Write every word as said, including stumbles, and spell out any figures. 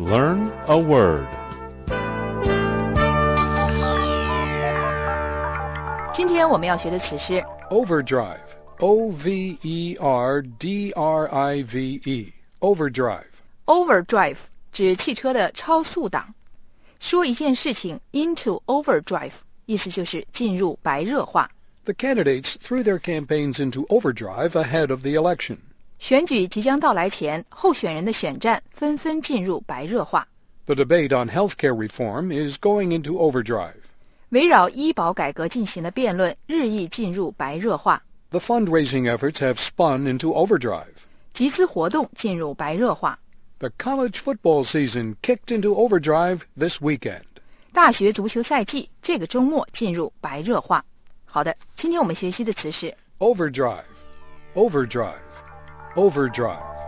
Learn a word. 今天我们要学的词是 Overdrive. O V E R D R I V E. Overdrive. overdrive， 指汽车的超速档。说一件事情 into overdrive， 意思就是进入白热化。 The candidates threw their campaigns into overdrive ahead of the election. 选举即将到来前，候选人的选战纷纷进入白热化。 The debate on healthcare reform is going into overdrive. 围绕医保改革进行的辩论日益进入白热化。 The fundraising efforts have spun into overdrive. 集资活动进入白热化。 The college football season kicked into overdrive this weekend. 大学足球赛季这个周末进入白热化。好的，今天我们学习的词是 Overdrive. Overdrive. Overdrive.